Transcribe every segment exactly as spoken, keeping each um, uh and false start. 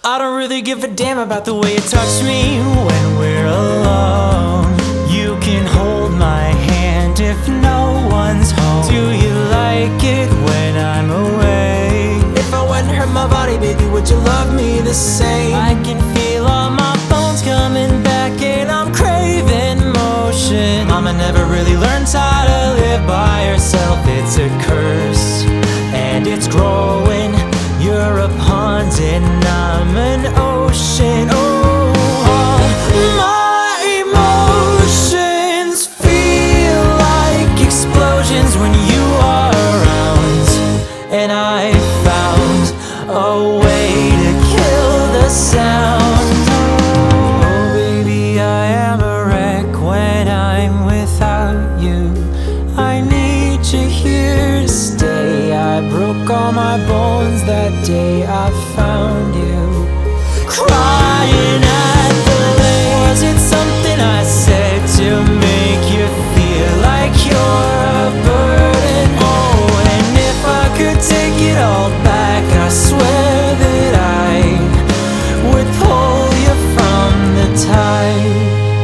I don't really give a damn about the way you touch me when we're alone. You can hold my hand if no one's home. Do you like it when I'm away? If I wouldn't hurt my body, baby, would you love me the same? I can feel all my bones coming back and I'm craving motion. Mama never really learned how to live by herself. It's a curse and it's growing. You're a pond and I'm an ocean. Oh, all my emotions feel like explosions when you are around. And I found a way to kill the sound. Oh, baby, I am a wreck when I'm without you. I need you here to stay. I broke all my bones that day I found you. Crying at the lake. Was it something I said to make you feel like you're a burden? Oh, and if I could take it all back, I swear that I would pull you from the tide.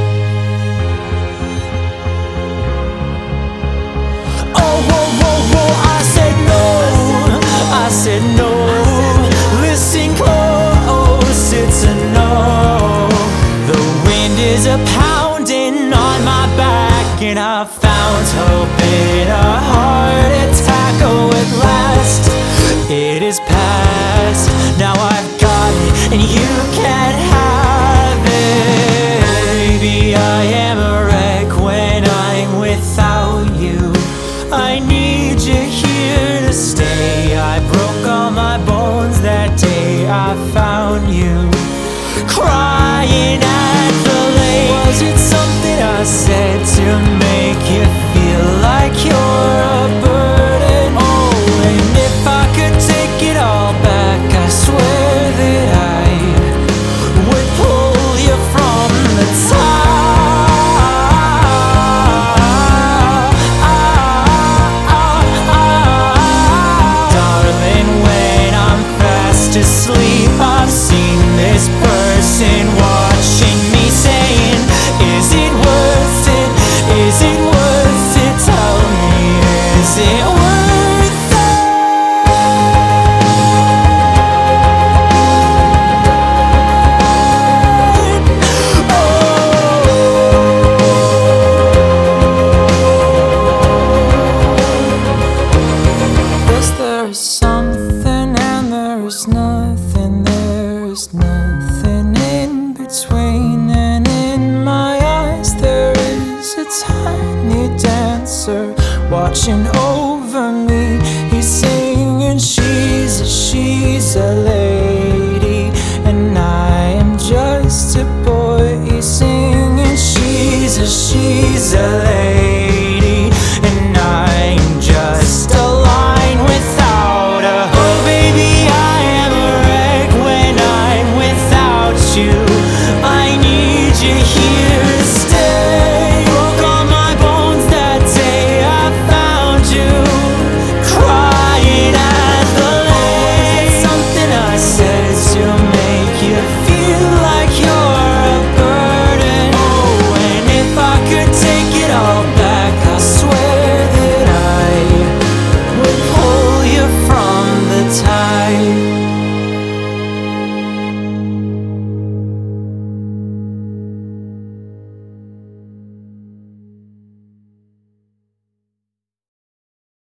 Oh, whoa, whoa, whoa, I said no, I said no. Listen close, it's a no. The wind is a pounding on my back and I found hope in a heart attack. Oh, at last, it is past. Now I've got it and you can't have it. Baby, I am a wreck when I'm without you. I need you here to stay. I broke all my bones that day I found you. Crying at the lake. Was it something I said to make you feel like you're a burden? Oh, and if I could take it all back, I swear that I would pull you from the top. Asleep, I've seen this person watching me saying, is it worth it? Is it worth it? Tell me, is it worth it? Oh. Is there something and there's nothing, there's nothing in between, and in my eyes there is a tiny dancer watching over